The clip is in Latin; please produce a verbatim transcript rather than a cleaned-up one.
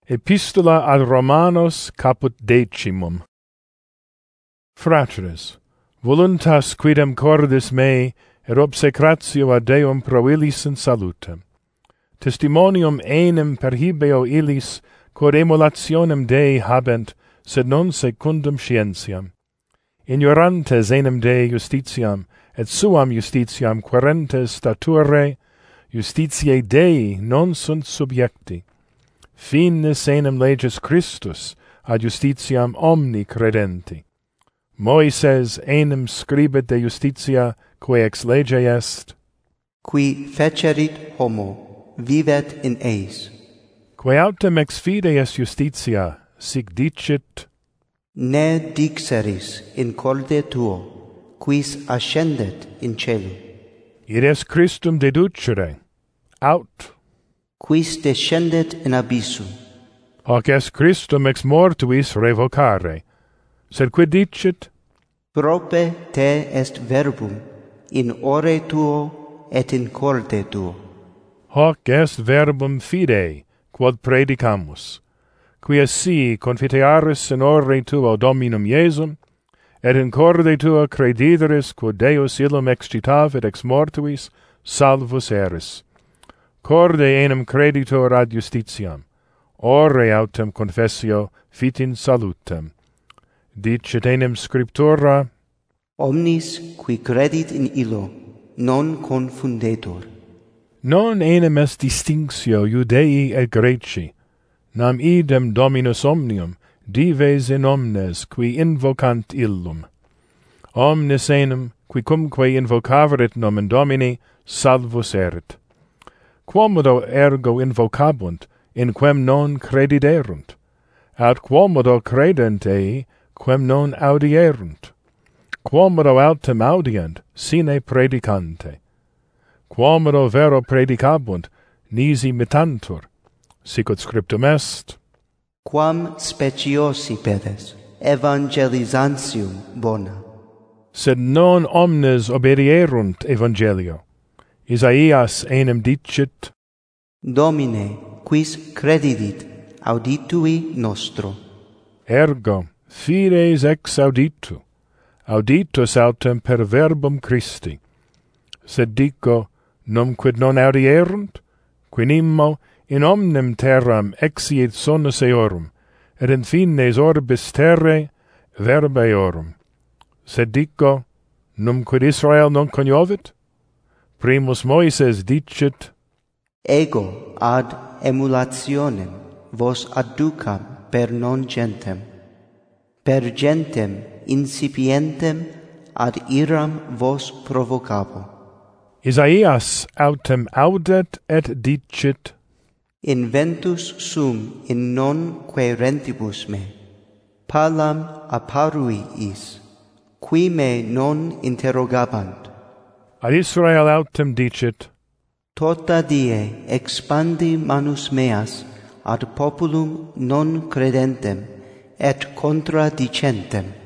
Epistola ad Romanos caput decimum. Fratres, voluntas quidem cordis mei, et obsecratio ad Deum pro illis in salute. Testimonium enim perhibeo illis, quod emulationem Dei habent, sed non secundum scientiam. Ignorantes enim Dei justitiam, et suam justitiam querentes stature, justitiae Dei non sunt subjecti. Finis enim leges Christus ad justitiam omni credenti. Moises enim scribet de justitia quae ex lege est, qui fecerit homo, vivet in eis. quae autem ex fide est justitia, sic dicit, Ne dixeris in corde tuo, quis ascendet in celo. id est Christum deducere, aut, Quis descendet in abyssum. hoc est Christum ex mortuis revocare. Sed quid dicit? Prope te est verbum, in ore tuo et in corde tuo. Hoc est verbum fidei, quod predicamus, quia si confitearis in ore tuo Dominum Iesum, et in corde tuo credideris quod Deus illum excitavit ex mortuis, salvus eris. Corde enim creditor ad justitiam, ore autem confessio fit in salutem. Dicit enim scriptura, Omnis qui credit in illo, non confundetur. non enim est distinctio Iudei et Greci, nam idem Dominus omnium, dives in omnes qui invocant illum. Omnes enim, qui cumque invocaverit nomen Domini, salvus erit. Quomodo ergo invocabunt, in quem non crediderunt, aut quomodo credent ei, quem non audierunt. Quomodo autem audient, sine predicante. Quomodo vero predicabunt, nisi mittantur. Sicut scriptum est, Quam speciosi pedes, evangelizantium bona. sed non omnes obedierunt evangelio. Isaias enim dicit, Domine, quis credidit, auditui nostro. ergo, fides ex auditu, auditus autem per verbum Christi. Sed dico, numquid non audierunt, quinimo in omnem terram exiit sonus eorum, et in fines orbis terrae verba eorum. Sed dico, numquid Israel non coniovit? Primus Moises dicit, Ego ad emulationem vos adducam per non gentem, per gentem incipientem ad iram vos provocabo. Isaias autem audet et dicit, Inventus sum in non querentibus me, palam apparui is, qui me non interrogabant. ad Israel autem dicit, Tota die expandi manus meas ad populum non credentem et contradicentem.